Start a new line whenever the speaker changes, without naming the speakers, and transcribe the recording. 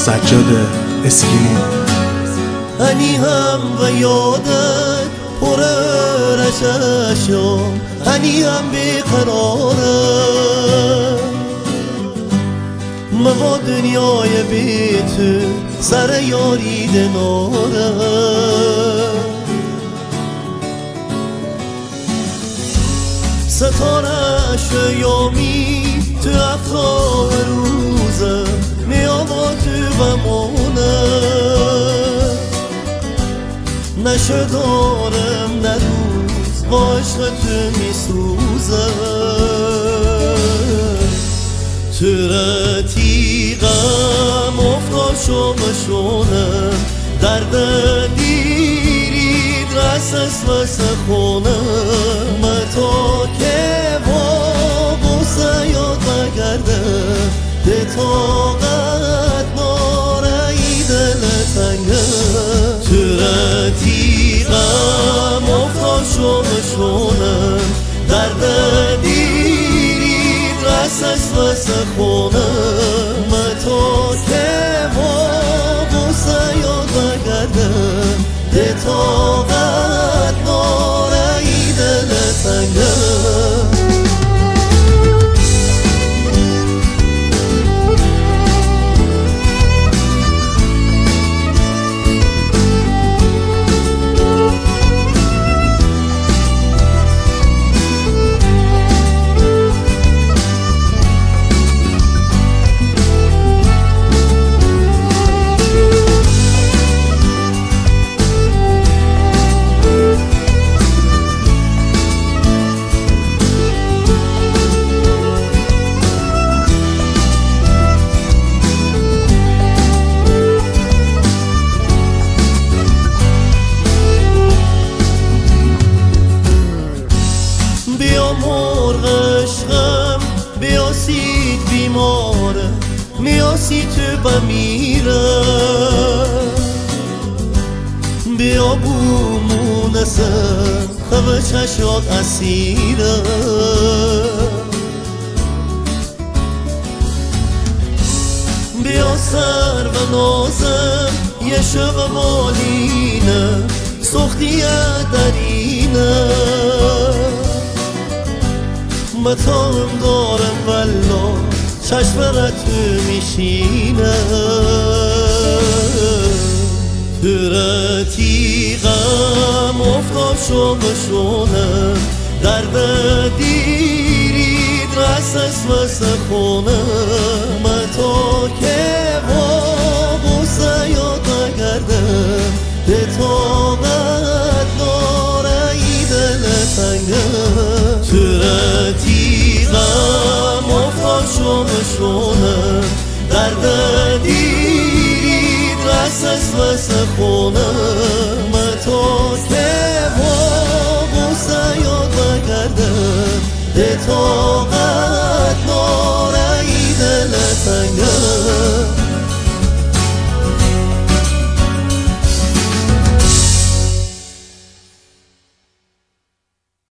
سجاد اسکرین.
هنی هم و یادت پر رششم، هنی هم بیقراره موا دنیای بی تو سر یاری دناره. ستاره شیامی تو افتار روزه میام تو و مونه نشدارم نه روز با عشق تو میسوزه. تو رتیقم افتاشم شونم درد دیرید رسس و سخونه متا که با بوسه یاد نگرده ده طاقت نارایی دل تنگه. تو رتیقم افتاشم شونم درد دیرید رسس و سخونه متا که با بوسه یاد نگرده ده طاقت نارایی دل تنگه. بیا مرغ عشقم بیا سید بیماره میاسی تو بمیره بیا بومونسم خواه چشات اسیره بیا سر و نازم یه شب مالینه سختی درینه متاهم دارم والله چشم تو میشینه. تو رتیقم افتاشم شونم درد دیرید رسس و سخونه متا که با بوسه یاد نگردم ده طاقت نارایی دل تنگه. تو رتیقم افتاشم شونم درد دیرید رسس و سخونه